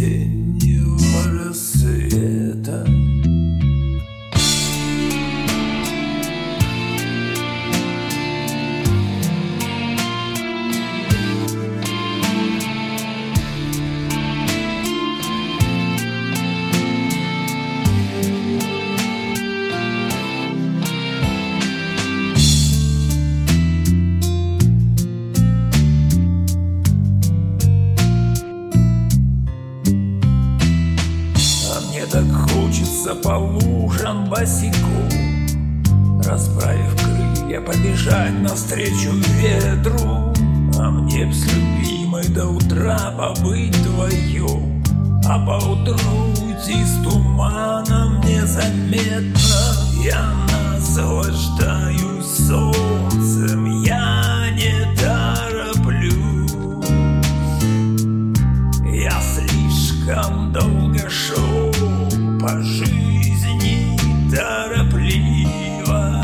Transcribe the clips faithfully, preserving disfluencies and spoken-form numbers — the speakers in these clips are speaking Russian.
осеннего рассвета. Так хочется по лужам босиком, расправив крылья, побежать навстречу ветру. А мне б с любимой до утра побыть вдвоем, а поутру уйти с туманом незаметно. Я наслаждаюсь солнцем, я не тороплюсь. Я слишком долго шел по жизни торопливо.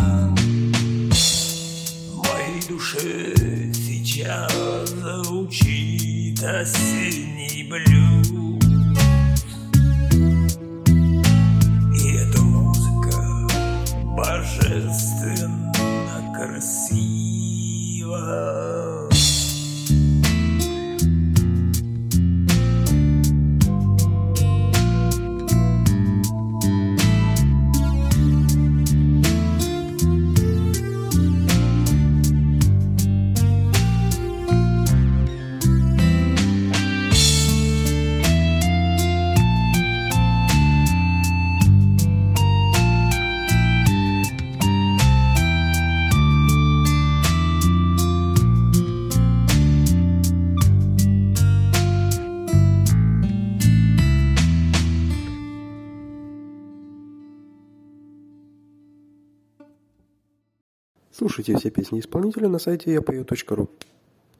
В моей душе сейчас звучит осенний блюз, и эта музыка божественно красива. Слушайте все песни исполнителя на сайте я пою точка ру.